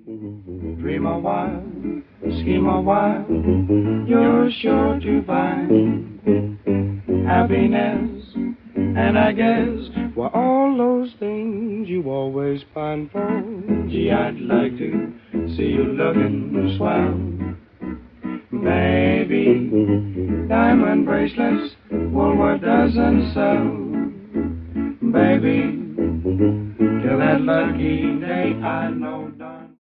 Dream a while, scheme a while, you're sure to find happiness. And I guess for all those things you always pine for, gee, I'd like to see you looking swell. Baby, diamond bracelets, Woolworth doesn't sell. Baby, till that lucky day I know